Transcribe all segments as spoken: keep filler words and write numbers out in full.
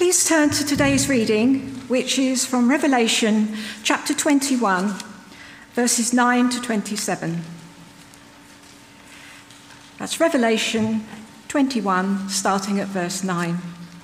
Please turn to today's reading, which is from Revelation chapter twenty-one, verses nine to twenty-seven. That's Revelation twenty-one, starting at verse nine.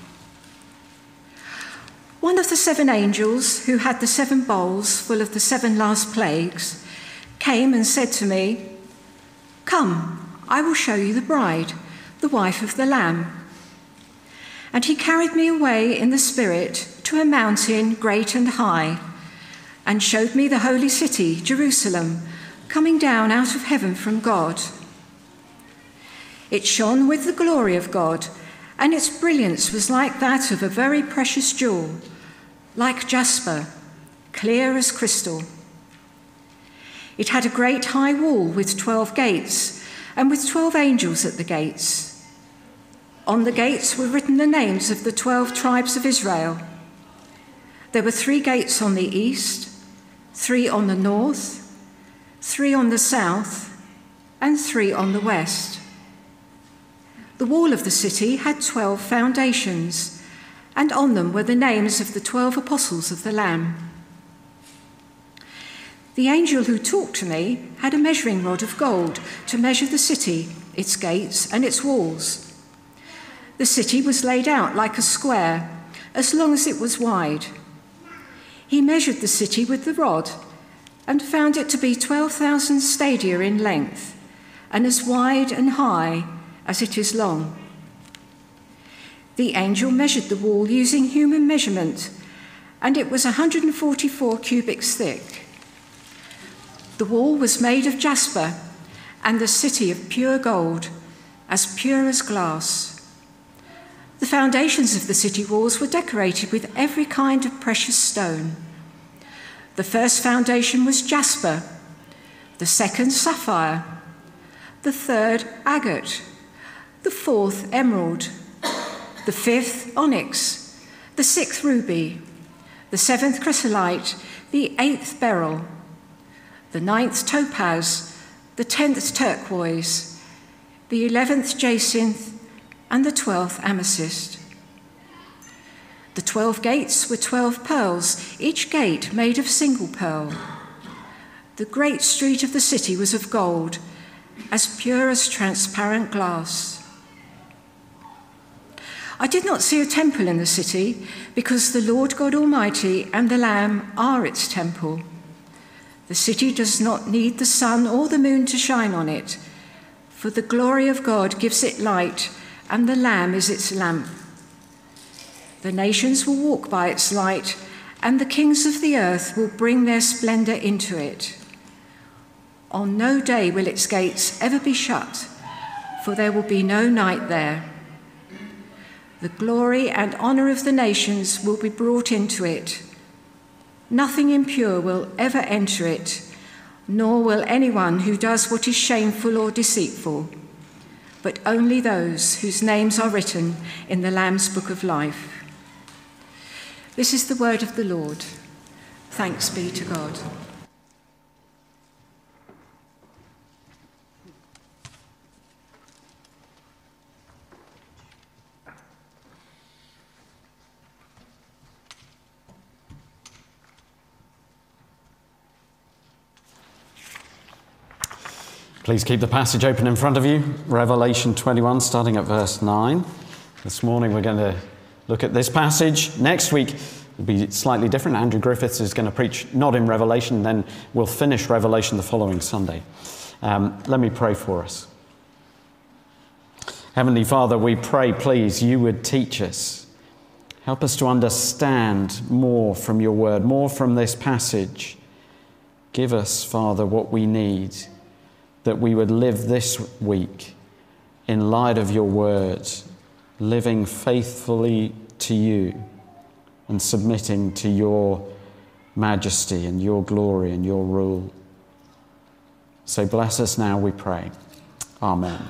One of the seven angels who had the seven bowls full of the seven last plagues came and said to me, "Come, I will show you the bride, the wife of the Lamb." And he carried me away in the Spirit to a mountain great and high, and showed me the holy city, Jerusalem, coming down out of heaven from God. It shone with the glory of God, and its brilliance was like that of a very precious jewel, like jasper, clear as crystal. It had a great high wall with twelve gates, and with twelve angels at the gates. On the gates were written the names of the twelve tribes of Israel. There were three gates on the east, three on the north, three on the south, and three on the west. The wall of the city had twelve foundations, and on them were the names of the twelve apostles of the Lamb. The angel who talked to me had a measuring rod of gold to measure the city, its gates, and its walls. The city was laid out like a square, as long as it was wide. He measured the city with the rod and found it to be twelve thousand stadia in length, and as wide and high as it is long. The angel measured the wall using human measurement, and it was one hundred forty-four cubits thick. The wall was made of jasper, and the city of pure gold, as pure as glass. The foundations of the city walls were decorated with every kind of precious stone. The first foundation was jasper, the second sapphire, the third agate, the fourth emerald, the fifth onyx, the sixth ruby, the seventh chrysolite, the eighth beryl, the ninth topaz, the tenth turquoise, the eleventh jacinth, and the twelfth amethyst. The twelve gates were twelve pearls, each gate made of single pearl. The great street of the city was of gold, as pure as transparent glass. I did not see a temple in the city, because the Lord God Almighty and the Lamb are its temple. The city does not need the sun or the moon to shine on it, for the glory of God gives it light, and the Lamb is its lamp. The nations will walk by its light, and the kings of the earth will bring their splendor into it. On no day will its gates ever be shut, for there will be no night there. The glory and honor of the nations will be brought into it. Nothing impure will ever enter it, nor will anyone who does what is shameful or deceitful, but only those whose names are written in the Lamb's Book of Life. This is the word of the Lord. Thanks be to God. Please keep the passage open in front of you, Revelation twenty-one, starting at verse nine. This morning we're going to look at this passage. Next week will be slightly different. Andrew Griffiths is going to preach not in Revelation, then we'll finish Revelation the following Sunday. Um, let me pray for us. Heavenly Father, we pray, please, you would teach us. Help us to understand more from your word, more from this passage. Give us, Father, what we need, that we would live this week in light of your words, living faithfully to you and submitting to your majesty and your glory and your rule. So bless us now, we pray. Amen.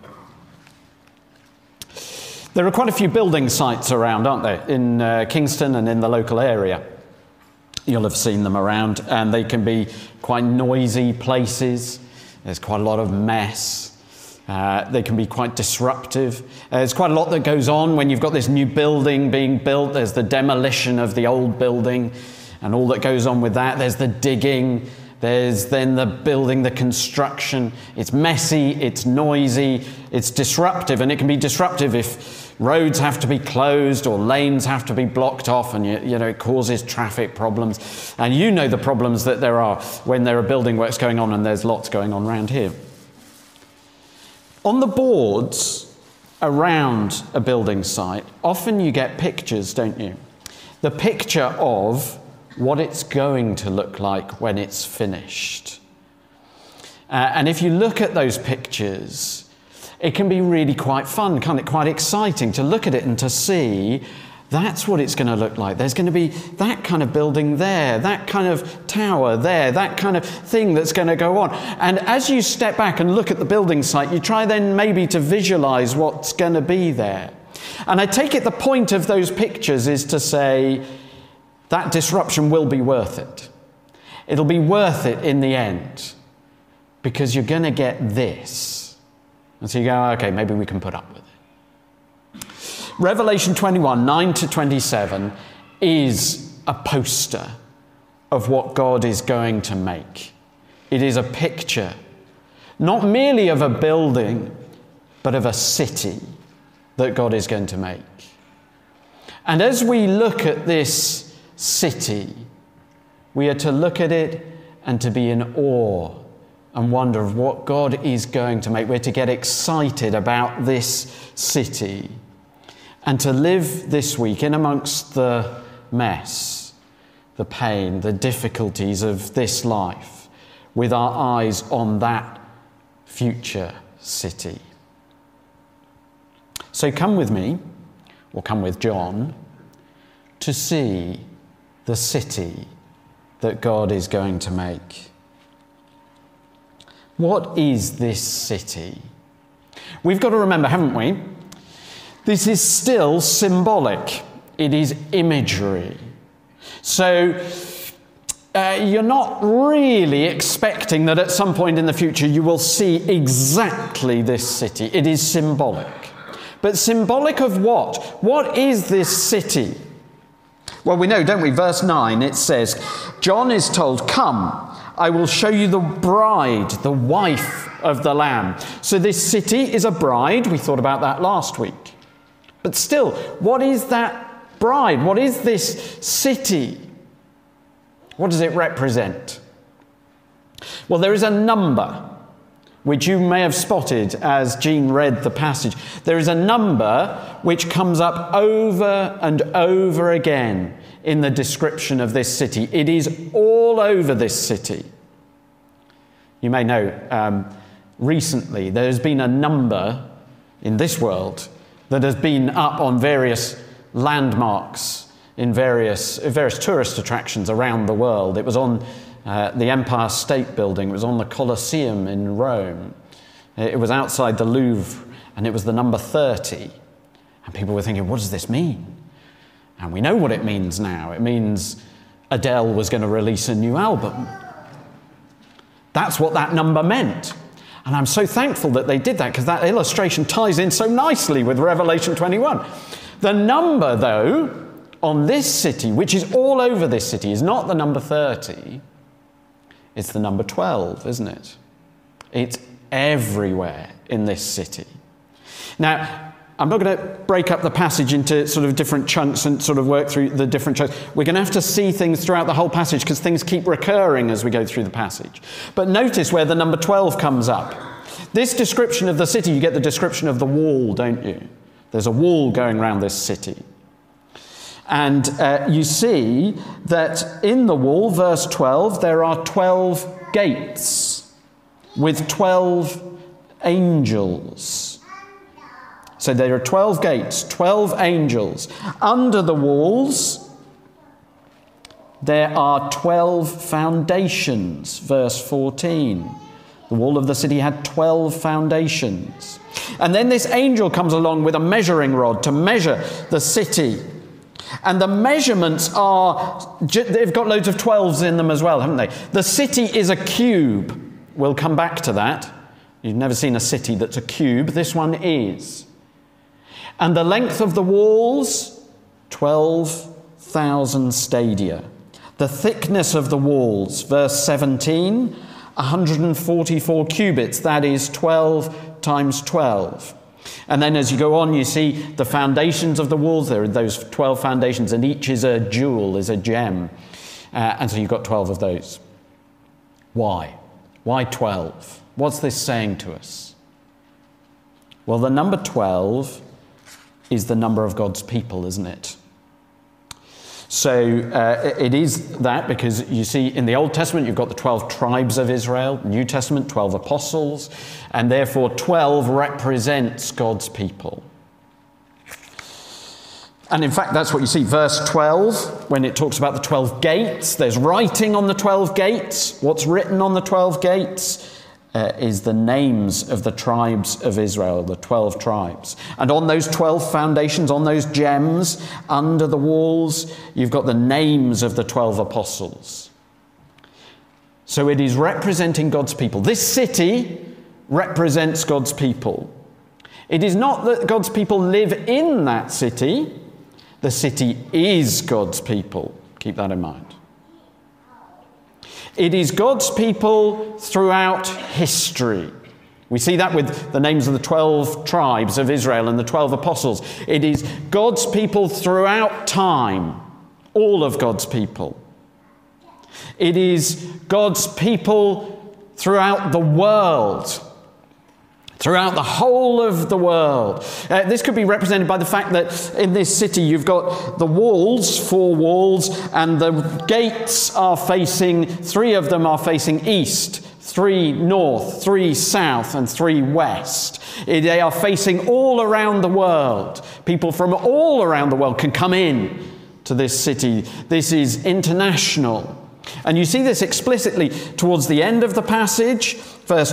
There are quite a few building sites around, aren't there, in uh, Kingston and in the local area. You'll have seen them around, and they can be quite noisy places. There's quite a lot of mess. Uh, they can be quite disruptive. Uh, there's quite a lot that goes on when you've got this new building being built. There's the demolition of the old building and all that goes on with that. There's the digging. There's then the building, the construction. It's messy, it's noisy, it's disruptive, and it can be disruptive if roads have to be closed or lanes have to be blocked off, and you, you know it causes traffic problems. And you know the problems that there are when there are building works going on, and there's lots going on around here. On the boards around a building site, often you get pictures, don't you? The picture of what it's going to look like when it's finished. Uh, and if you look at those pictures, it can be really quite fun, can't it? Quite exciting to look at it and to see that's what it's going to look like. There's going to be that kind of building there, that kind of tower there, that kind of thing that's going to go on. And as you step back and look at the building site, you try then maybe to visualize what's going to be there. And I take it the point of those pictures is to say, that disruption will be worth it. It'll be worth it in the end because you're going to get this. And so you go, okay, maybe we can put up with it. Revelation twenty-one, nine to twenty-seven is a poster of what God is going to make. It is a picture, not merely of a building, but of a city that God is going to make. And as we look at this city, we are to look at it and to be in awe and wonder of what God is going to make. We're to get excited about this city and to live this week in amongst the mess, the pain, the difficulties of this life with our eyes on that future city. So come with me, or come with John, to see the city that God is going to make. What is this city? We've got to remember, haven't we? This is still symbolic. It is imagery. So uh, you're not really expecting that at some point in the future you will see exactly this city. It is symbolic. But symbolic of what? What is this city? Well, we know, don't we? Verse nine, it says, John is told, come, I will show you the bride, the wife of the Lamb. So this city is a bride. We thought about that last week. But still, what is that bride? What is this city? What does it represent? Well, there is a number, which you may have spotted as Jean read the passage. There is a number which comes up over and over again in the description of this city. It is all over this city. You may know, um, recently there's been a number in this world that has been up on various landmarks in various, various tourist attractions around the world. It was on Uh, the Empire State Building, it was on the Colosseum in Rome. It was outside the Louvre, and it was the number thirty. And people were thinking, what does this mean? And we know what it means now. It means Adele was going to release a new album. That's what that number meant. And I'm so thankful that they did that, because that illustration ties in so nicely with Revelation twenty-one. The number, though, on this city, which is all over this city, is not the number thirty. It's the number twelve, isn't it? It's everywhere in this city. Now, I'm not going to break up the passage into sort of different chunks and sort of work through the different chunks. We're going to have to see things throughout the whole passage because things keep recurring as we go through the passage. But notice where the number twelve comes up. This description of the city, you get the description of the wall, don't you? There's a wall going around this city. And uh, you see that in the wall, verse twelve, there are twelve gates with twelve angels. So there are twelve gates, twelve angels. Under the walls, there are twelve foundations, verse fourteen. The wall of the city had twelve foundations. And then this angel comes along with a measuring rod to measure the city. And the measurements are, they've got loads of twelves in them as well, haven't they? The city is a cube. We'll come back to that. You've never seen a city that's a cube. This one is. And the length of the walls, twelve thousand stadia. The thickness of the walls, verse seventeen, one hundred forty-four cubits. That is twelve times twelve. And then as you go on, you see the foundations of the walls. There are those twelve foundations, and each is a jewel, is a gem. Uh, and so you've got twelve of those. Why? Why twelve? What's this saying to us? Well, the number twelve is the number of God's people, isn't it? So uh, it is that because you see in the Old Testament you've got the twelve tribes of Israel, New Testament twelve apostles, and therefore twelve represents God's people. And in fact that's what you see, verse twelve, when it talks about the twelve gates, there's writing on the twelve gates. What's written on the twelve gates uh, is the names of the tribes of Israel, the twelve tribes. And on those twelve foundations, on those gems, under the walls, you've got the names of the twelve apostles. So it is representing God's people. This city represents God's people. It is not that God's people live in that city. The city is God's people. Keep that in mind. It is God's people throughout history. We see that with the names of the twelve tribes of Israel and the twelve apostles. It is God's people throughout time, all of God's people. It is God's people throughout the world, throughout the whole of the world. Uh, this could be represented by the fact that in this city you've got the walls, four walls, and the gates are facing, three of them are facing east, three north, three south, and three west. They are facing all around the world. People from all around the world can come in to this city. This is international. And you see this explicitly towards the end of the passage, verse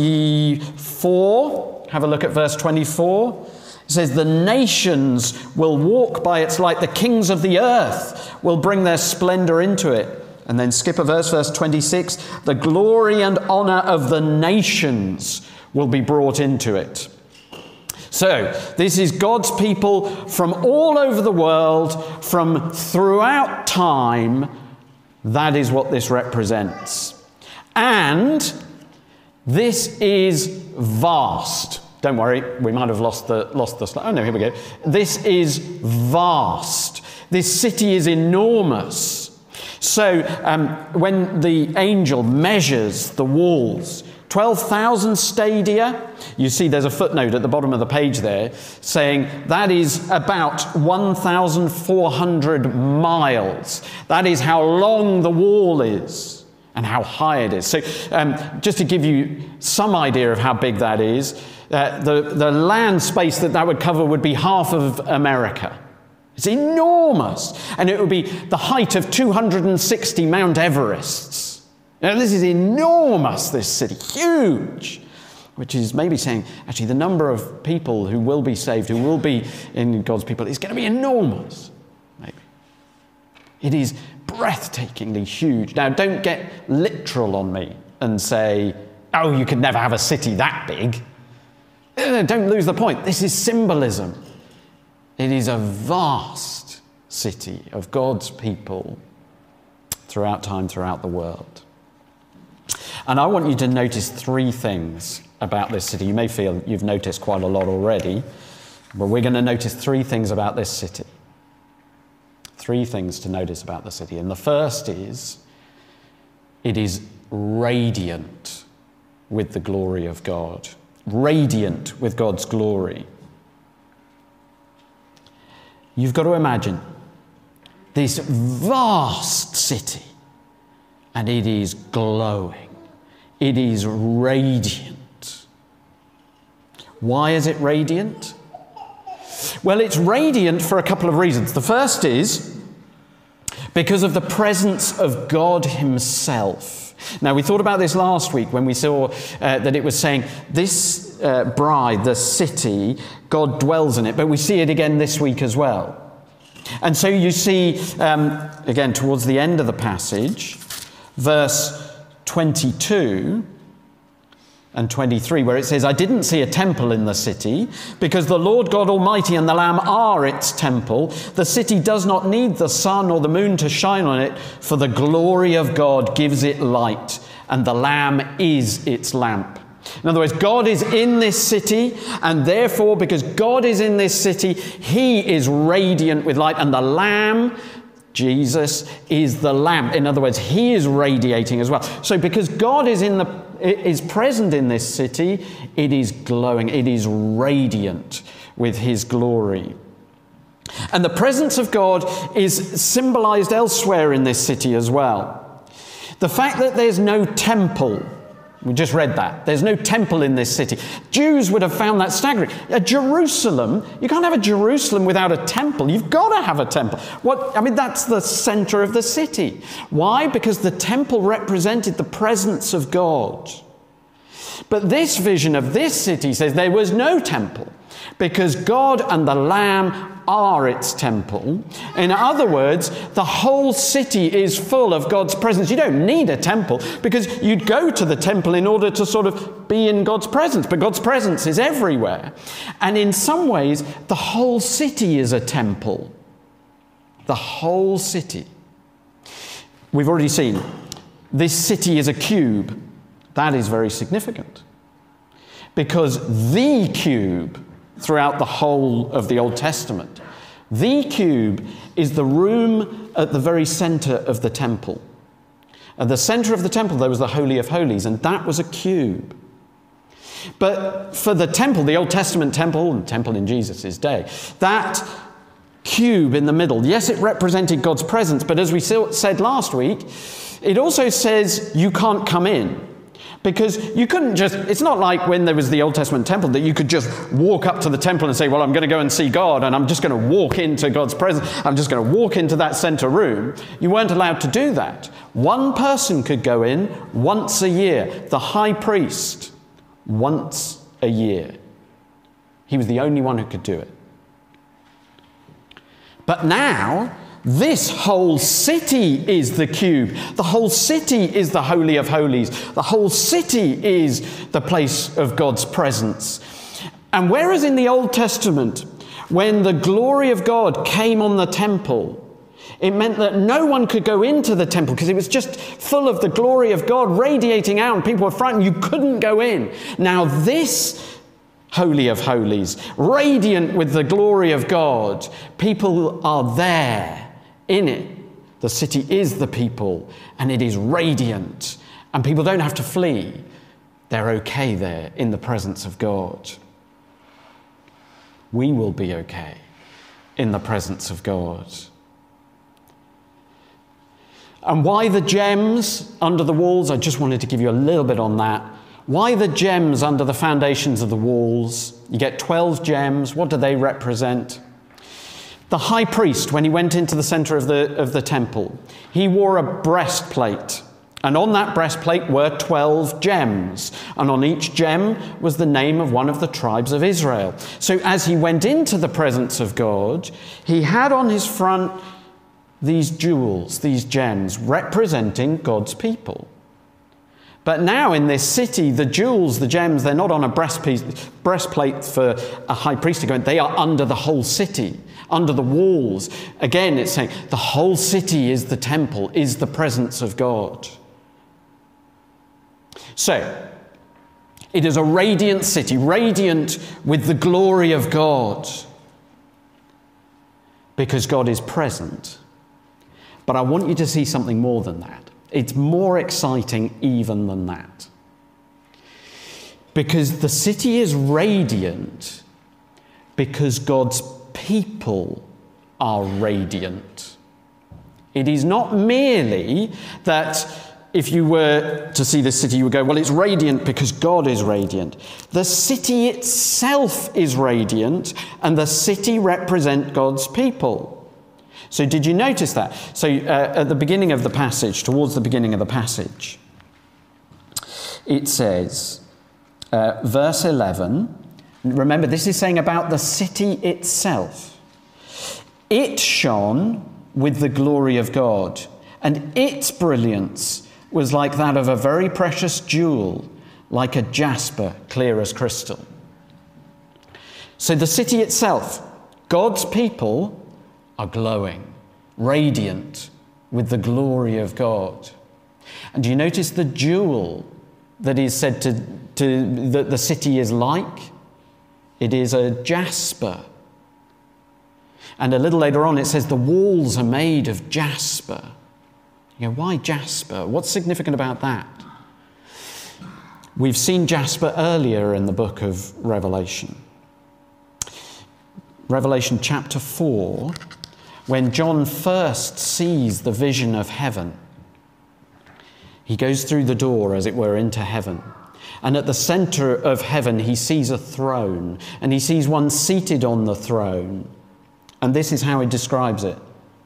twenty-four. Have a look at verse twenty-four. It says, "The nations will walk by its light. The kings of the earth will bring their splendor into it." And then skip a verse, verse twenty-six. "The glory and honor of the nations will be brought into it." So, this is God's people from all over the world, from throughout time. That is what this represents. And this is vast. Don't worry, we might have lost the lost the slide. Oh no, here we go. This is vast. This city is enormous. So um, when the angel measures the walls, twelve thousand stadia, you see there's a footnote at the bottom of the page there saying that is about one thousand four hundred miles. That is how long the wall is and how high it is. So um, just to give you some idea of how big that is, uh, the, the land space that that would cover would be half of America. It's enormous. And it would be the height of two hundred sixty Mount Everests. Now, this is enormous, this city, huge, which is maybe saying, actually, the number of people who will be saved, who will be in God's people, is going to be enormous, maybe. It is breathtakingly huge. Now, don't get literal on me and say, oh, you could never have a city that big. Don't lose the point. This is symbolism. It is a vast city of God's people throughout time, throughout the world. And I want you to notice three things about this city. You may feel you've noticed quite a lot already, but we're going to notice three things about this city. Three things to notice about the city. And the first is, it is radiant with the glory of God. Radiant with God's glory. You've got to imagine this vast city, and it is glowing. It is radiant. Why is it radiant? Well, it's radiant for a couple of reasons. The first is because of the presence of God himself. Now, we thought about this last week when we saw uh, that it was saying this uh, bride, the city, God dwells in it, but we see it again this week as well. And so you see, um, again, towards the end of the passage, verse twenty-two, and twenty-three, where it says, I didn't see a temple in the city, because the Lord God Almighty and the Lamb are its temple. The city does not need the sun or the moon to shine on it, for the glory of God gives it light, and the Lamb is its lamp. In other words, God is in this city, and therefore, because God is in this city, he is radiant with light, and the Lamb, Jesus, is the lamp. In other words, he is radiating as well. So because God is in the is present in this city, it is glowing, it is radiant with his glory. And the presence of God is symbolized elsewhere in this city as well. The fact that there's no temple, we just read that. There's no temple in this city. Jews would have found that staggering. A Jerusalem, you can't have a Jerusalem without a temple. You've got to have a temple. What, I mean, that's the center of the city. Why? Because the temple represented the presence of God. But this vision of this city says there was no temple, because God and the Lamb are its temple. In other words, the whole city is full of God's presence. You don't need a temple, because you'd go to the temple in order to sort of be in God's presence, but God's presence is everywhere. And in some ways, the whole city is a temple. The whole city. We've already seen this city is a cube. That is very significant, because the cube throughout the whole of the Old Testament, the cube is the room at the very center of the temple. At the center of the temple there was the Holy of Holies, and that was a cube. But for the temple, the Old Testament temple, and temple in Jesus' day, that cube in the middle, yes, it represented God's presence, but as we said last week, it also says you can't come in. Because you couldn't just, it's not like when there was the Old Testament temple that you could just walk up to the temple and say, well, I'm going to go and see God, and I'm just going to walk into God's presence. I'm just going to walk into that center room. You weren't allowed to do that. One person could go in once a year, the high priest, once a year. He was the only one who could do it. But now, this whole city is the cube. The whole city is the Holy of Holies. The whole city is the place of God's presence. And whereas in the Old Testament, when the glory of God came on the temple, it meant that no one could go into the temple because it was just full of the glory of God radiating out, and people were frightened. You couldn't go in. Now this Holy of Holies, radiant with the glory of God, people are there. In it, the city is the people, and it is radiant, and people don't have to flee. They're okay there in the presence of God. We will be okay in the presence of God. And why the gems under the walls? I just wanted to give you a little bit on that. Why the gems under the foundations of the walls? You get twelve gems. What do they represent? The high priest, when he went into the center of the, of the temple, he wore a breastplate. And on that breastplate were twelve gems. And on each gem was the name of one of the tribes of Israel. So as he went into the presence of God, he had on his front these jewels, these gems, representing God's people. But now in this city, the jewels, the gems, they're not on a breastplate for a high priest to go in. They are under the whole city, under the walls. Again, it's saying the whole city is the temple, is the presence of God. So, it is a radiant city, radiant with the glory of God, because God is present. But I want you to see something more than that. It's more exciting even than that. Because the city is radiant because God's people are radiant. It is not merely that if you were to see the city, you would go, well, it's radiant because God is radiant. The city itself is radiant, and the city represents God's people. So did you notice that? So uh, at the beginning of the passage, towards the beginning of the passage, it says, uh, verse eleven, remember this is saying about the city itself. It shone with the glory of God, and its brilliance was like that of a very precious jewel like a jasper, clear as crystal. So the city itself, God's people, are glowing, radiant with the glory of God. And do you notice the jewel that is said to, to that the city is like? It is a jasper. And a little later on it says the walls are made of jasper. You know, why jasper? What's significant about that? We've seen jasper earlier in the book of Revelation. Revelation chapter four, when John first sees the vision of heaven, he goes through the door, as it were, into heaven. And at the centre of heaven, he sees a throne, and he sees one seated on the throne. And this is how he describes it.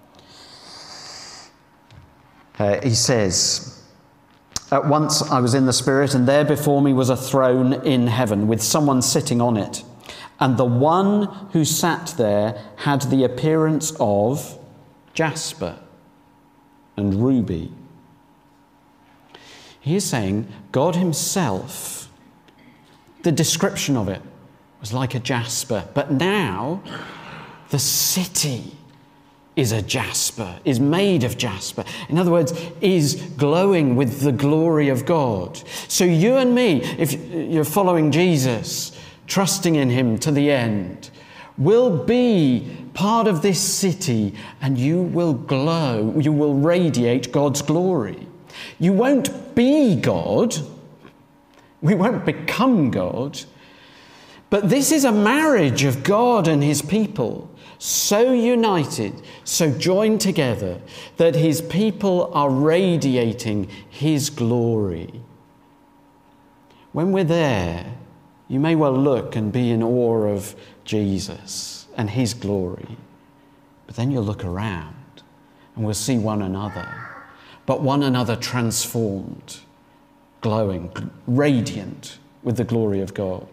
Uh, he says, "At once I was in the Spirit, and there before me was a throne in heaven, with someone sitting on it. And the one who sat there had the appearance of jasper and ruby." He is saying God himself, the description of it was like a jasper. But now the city is a jasper, is made of jasper. In other words, is glowing with the glory of God. So you and me, if you're following Jesus, trusting in him to the end, will be part of this city, and you will glow, you will radiate God's glory. You won't be God, we won't become God, but this is a marriage of God and his people, so united, so joined together, that his people are radiating his glory. When we're there, you may well look and be in awe of Jesus and his glory, but then you'll look around and we'll see one another, but one another transformed, glowing, radiant with the glory of God.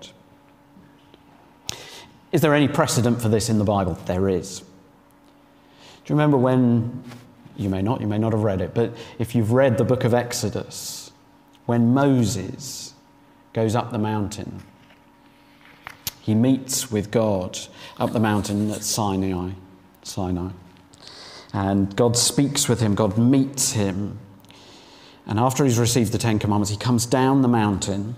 Is there any precedent for this in the Bible? There is. Do you remember when, you may not, you may not have read it, but if you've read the book of Exodus, when Moses goes up the mountain, he meets with God up the mountain at Sinai, Sinai. And God speaks with him, God meets him. And after he's received the Ten Commandments, he comes down the mountain,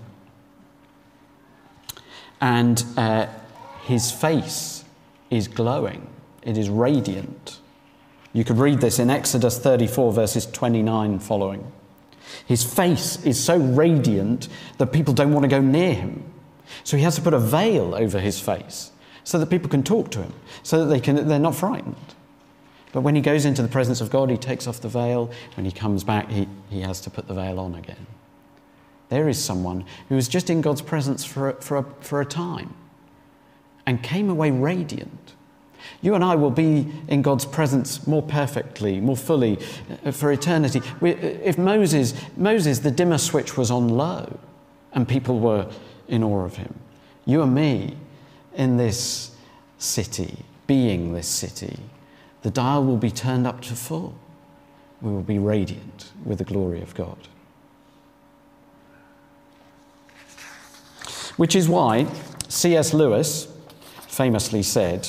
and uh, his face is glowing. It is radiant. You could read this in Exodus thirty-four, verses twenty-nine following. His face is so radiant that people don't want to go near him. So he has to put a veil over his face so that people can talk to him, so that they can, they're not frightened. But when he goes into the presence of God, he takes off the veil. When he comes back, he, he has to put the veil on again. There is someone who was just in God's presence for a, for a, for a time and came away radiant. You and I will be in God's presence more perfectly, more fully for eternity. We, if Moses, Moses, the dimmer switch was on low and people were in awe of him. You and me in this city, being this city, the dial will be turned up to full. We will be radiant with the glory of God. Which is why C S Lewis famously said,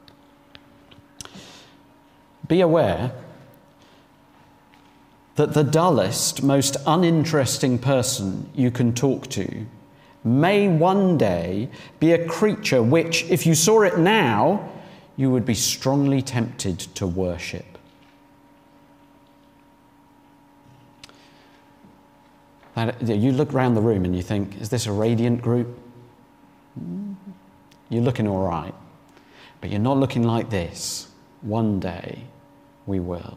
"Be aware that the dullest, most uninteresting person you can talk to may one day be a creature which, if you saw it now, you would be strongly tempted to worship." That, you look around the room and you think, is this a radiant group? You're looking all right, but you're not looking like this. One day we will.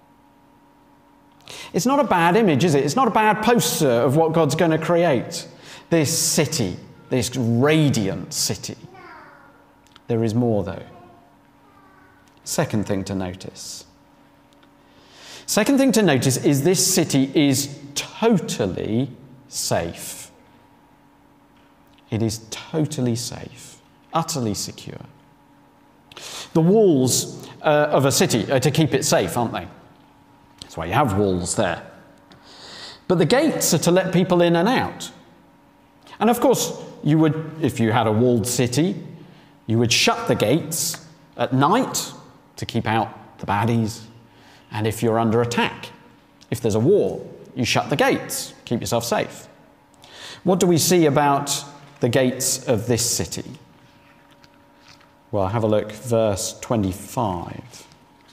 It's not a bad image, is it? It's not a bad poster of what God's going to create. This city, this radiant city. There is more, though. Second thing to notice. Second thing to notice is this city is totally safe. It is totally safe, utterly secure. The walls uh, of a city are to keep it safe, aren't they? That's why you have walls there. But the gates are to let people in and out. And of course, you would, if you had a walled city, you would shut the gates at night to keep out the baddies. And if you're under attack, if there's a war, you shut the gates, keep yourself safe. What do we see about the gates of this city? Well, have a look, verse twenty-five.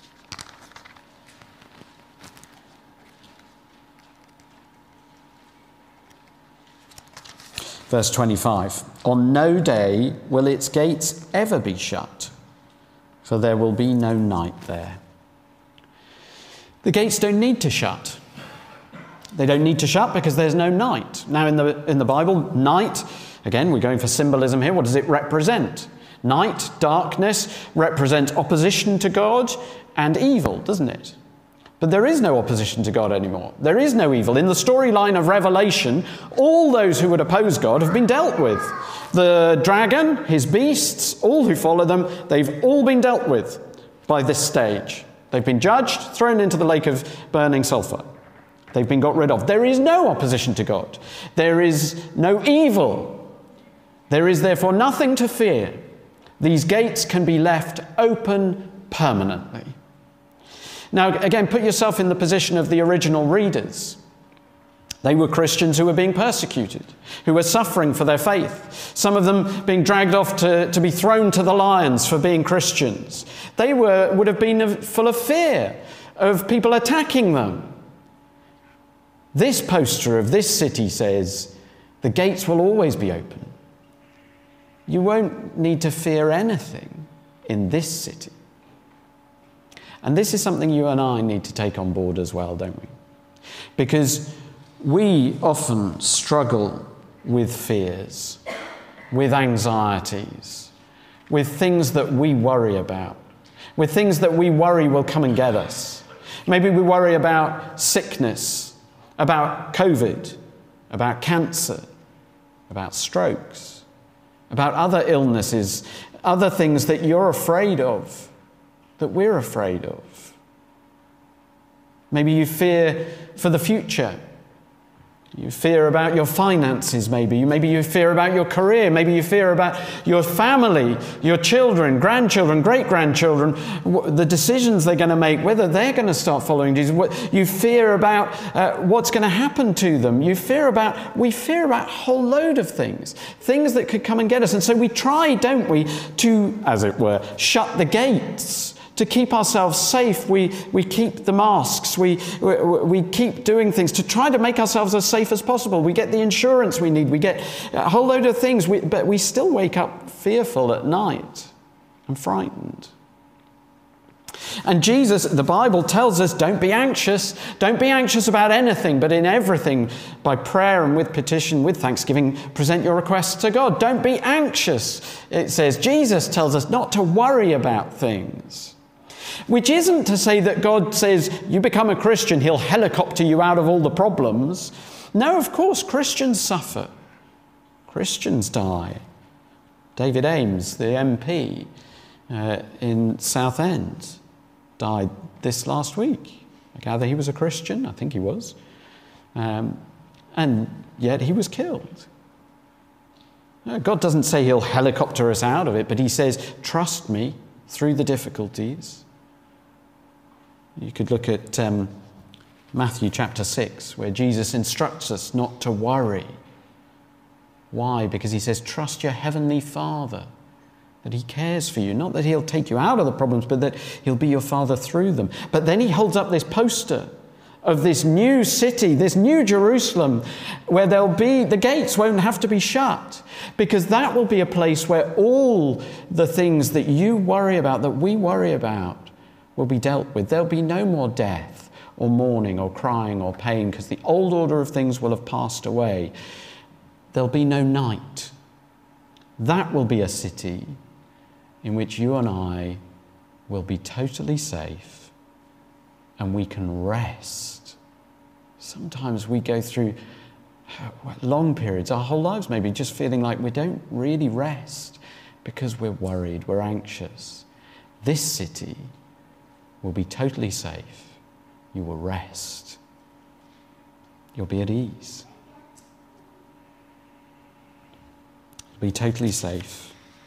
Verse twenty-five, on no day will its gates ever be shut, for there will be no night there. The gates don't need to shut. They don't need to shut because there's no night. Now in the, in the Bible, night, again, we're going for symbolism here. What does it represent? Night, darkness, represents opposition to God and evil, doesn't it? But there is no opposition to God anymore. There is no evil. In the storyline of Revelation, all those who would oppose God have been dealt with. The dragon, his beasts, all who follow them, they've all been dealt with by this stage. They've been judged, thrown into the lake of burning sulfur. They've been got rid of. There is no opposition to God. There is no evil. There is therefore nothing to fear. These gates can be left open permanently. Now, again, put yourself in the position of the original readers. They were Christians who were being persecuted, who were suffering for their faith. Some of them being dragged off to, to be thrown to the lions for being Christians. They were, would have been full of fear of people attacking them. This poster of this city says, the gates will always be open. You won't need to fear anything in this city. And this is something you and I need to take on board as well, don't we? Because we often struggle with fears, with anxieties, with things that we worry about, with things that we worry will come and get us. Maybe we worry about sickness, about COVID, about cancer, about strokes, about other illnesses, other things that you're afraid of, that we're afraid of. Maybe you fear for the future. You fear about your finances, maybe. Maybe you fear about your career. Maybe you fear about your family, your children, grandchildren, great-grandchildren, the decisions they're going to make, whether they're going to start following Jesus. You fear about uh, what's going to happen to them. You fear about, we fear about a whole load of things, things that could come and get us. And so we try, don't we, to, as it were, shut the gates. To keep ourselves safe, we, we keep the masks, we, we, we keep doing things to try to make ourselves as safe as possible. We get the insurance we need, we get a whole load of things, we, but we still wake up fearful at night and frightened. And Jesus, the Bible tells us, don't be anxious. Don't be anxious about anything, but in everything, by prayer and with petition, with thanksgiving, present your requests to God. Don't be anxious, it says. Jesus tells us not to worry about things. Which isn't to say that God says, you become a Christian, he'll helicopter you out of all the problems. No, of course, Christians suffer. Christians die. David Ames, the M P uh, in Southend, died this last week. I gather he was a Christian. I think he was. Um, and yet he was killed. God doesn't say he'll helicopter us out of it, but he says, trust me through the difficulties. You could look at um, Matthew chapter six, where Jesus instructs us not to worry. Why? Because he says, trust your heavenly Father, that he cares for you. Not that he'll take you out of the problems, but that he'll be your Father through them. But then he holds up this poster of this new city, this new Jerusalem, where there'll be, the gates won't have to be shut, because that will be a place where all the things that you worry about, that we worry about, will be dealt with. There'll be no more death or mourning or crying or pain, because the old order of things will have passed away. There'll be no night. That will be a city in which you and I will be totally safe and we can rest. Sometimes we go through long periods, our whole lives maybe, just feeling like we don't really rest because we're worried, we're anxious. This city will be totally safe. You will rest. You'll be at ease. Be totally safe.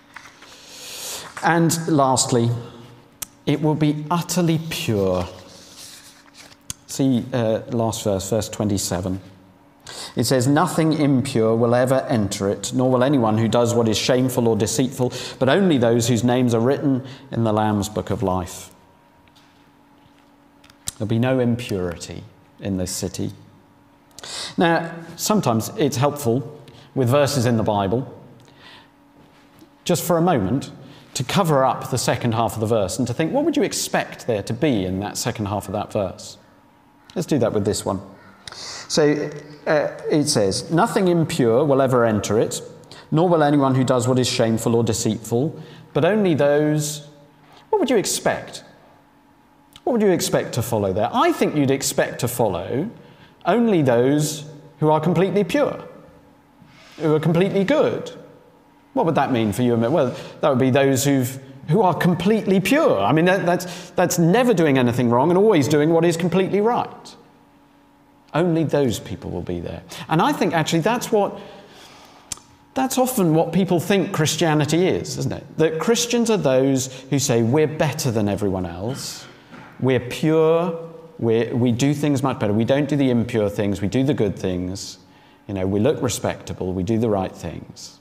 And lastly, it will be utterly pure. See uh, last verse, verse twenty-seven. It says, nothing impure will ever enter it, nor will anyone who does what is shameful or deceitful, but only those whose names are written in the Lamb's book of life. There'll be no impurity in this city. Now, sometimes it's helpful with verses in the Bible, just for a moment, to cover up the second half of the verse and to think, what would you expect there to be in that second half of that verse? Let's do that with this one. So uh, it says, nothing impure will ever enter it, nor will anyone who does what is shameful or deceitful, but only those... What would you expect? What would you expect to follow there? I think you'd expect to follow only those who are completely pure, who are completely good. What would that mean for you and me? Well, that would be those who've, who are completely pure. I mean, that, that's, that's never doing anything wrong and always doing what is completely right. Only those people will be there. And I think actually that's what, that's often what people think Christianity is, isn't it? That Christians are those who say we're better than everyone else, we're pure, we're, we do things much better, we don't do the impure things, we do the good things, you know, we look respectable, we do the right things.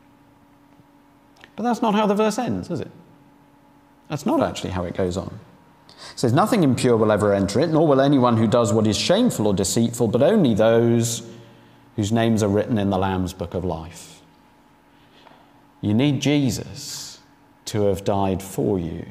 But that's not how the verse ends, is it? That's not actually how it goes on. It says, nothing impure will ever enter it, nor will anyone who does what is shameful or deceitful, but only those whose names are written in the Lamb's book of life. You need Jesus to have died for you.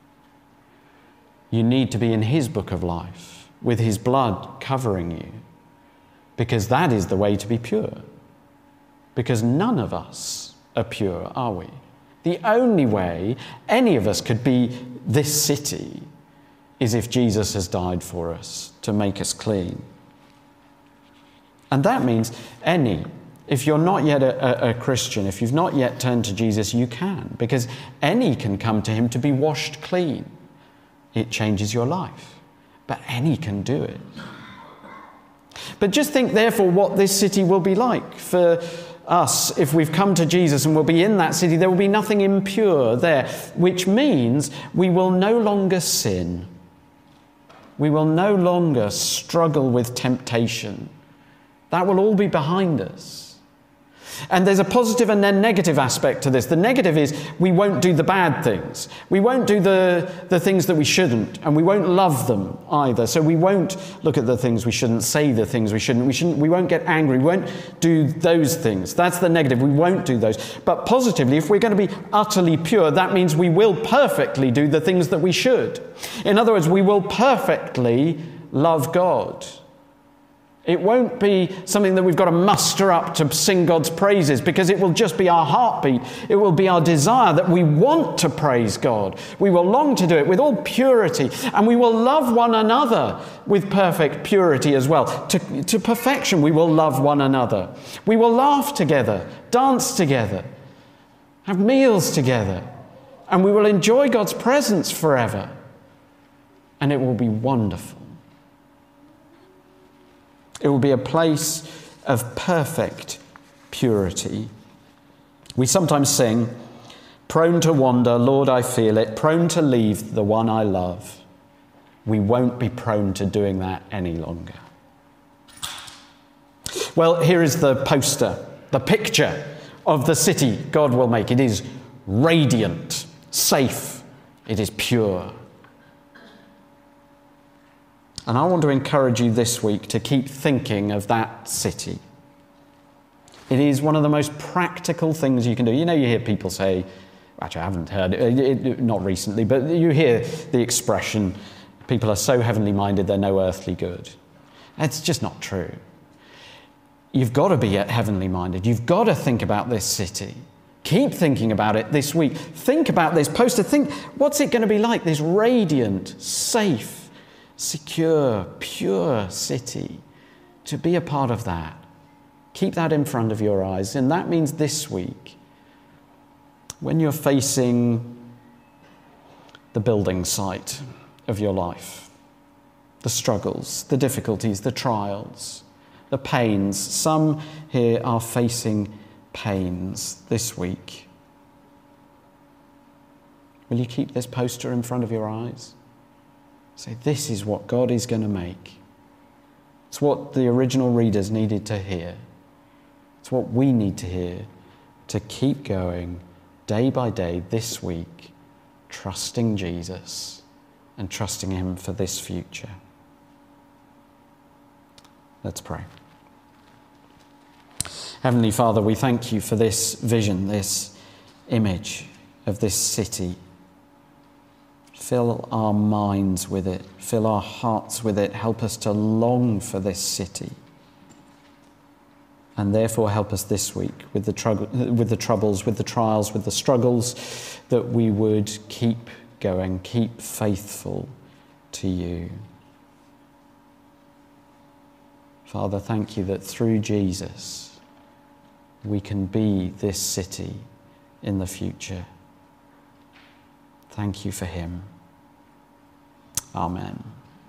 You need to be in his book of life, with his blood covering you, because that is the way to be pure. Because none of us are pure, are we? The only way any of us could be this city is if Jesus has died for us to make us clean. And that means any, if you're not yet a, a, a Christian, if you've not yet turned to Jesus, you can, because any can come to him to be washed clean. It changes your life, but any can do it. But just think, therefore, what this city will be like for us. If we've come to Jesus and we'll be in that city, there will be nothing impure there, which means we will no longer sin. We will no longer struggle with temptation. That will all be behind us. And there's a positive and then negative aspect to this. The negative is we won't do the bad things. We won't do the, the things that we shouldn't, and we won't love them either. So we won't look at the things we shouldn't, say the things we shouldn't. We shouldn't. We won't get angry. We won't do those things. That's the negative. We won't do those. But positively, if we're going to be utterly pure, that means we will perfectly do the things that we should. In other words, we will perfectly love God. It won't be something that we've got to muster up to sing God's praises, because it will just be our heartbeat. It will be our desire that we want to praise God. We will long to do it with all purity, and we will love one another with perfect purity as well. To, to perfection, we will love one another. We will laugh together, dance together, have meals together, and we will enjoy God's presence forever. And it will be wonderful. It will be a place of perfect purity. We sometimes sing, prone to wander, Lord, I feel it, prone to leave the one I love. We won't be prone to doing that any longer. Well, here is the poster, the picture of the city God will make. It is radiant, safe, it is pure. And I want to encourage you this week to keep thinking of that city. It is one of the most practical things you can do. You know, you hear people say, actually I haven't heard it, it, not recently, but you hear the expression, people are so heavenly minded they're no earthly good. It's just not true. You've got to be heavenly minded. You've got to think about this city. Keep thinking about it this week. Think about this poster. Think, what's it going to be like, this radiant, safe, secure, pure city? To be a part of that. Keep that in front of your eyes. And that means this week, when you're facing the building site of your life, the struggles, the difficulties, the trials, the pains, some here are facing pains this week. Will you keep this poster in front of your eyes? Say, this is what God is going to make. It's what the original readers needed to hear. It's what we need to hear to keep going day by day this week, trusting Jesus and trusting him for this future. Let's pray. Heavenly Father, we thank you for this vision, this image of this city. Fill our minds with it. Fill our hearts with it. Help us to long for this city. And therefore help us this week with the, trou- with the troubles, with the trials, with the struggles, that we would keep going, keep faithful to you. Father, thank you that through Jesus we can be this city in the future. Thank you for him. Amen.